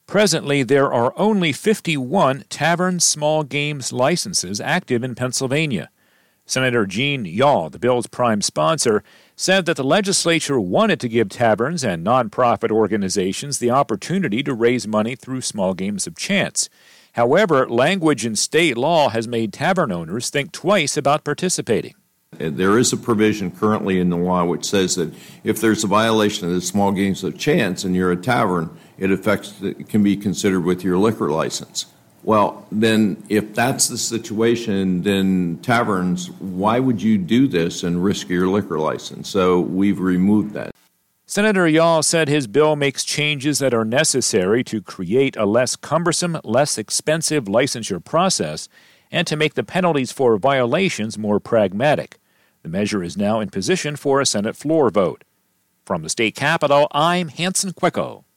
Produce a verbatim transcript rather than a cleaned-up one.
Presently, there are only fifty-one tavern small games licenses active in Pennsylvania. Senator Gene Yaw, the bill's prime sponsor, said that the legislature wanted to give taverns and nonprofit organizations the opportunity to raise money through small games of chance. However, language in state law has made tavern owners think twice about participating. There is a provision currently in the law which says that if there's a violation of the small games of chance and you're a tavern, it affects, it can be considered with your liquor license. Well, then if that's the situation, then taverns, why would you do this and risk your liquor license? So we've removed that. Senator Yaw said his bill makes changes that are necessary to create a less cumbersome, less expensive licensure process and to make the penalties for violations more pragmatic. The measure is now in position for a Senate floor vote. From the state capitol, I'm Hanson Quicko.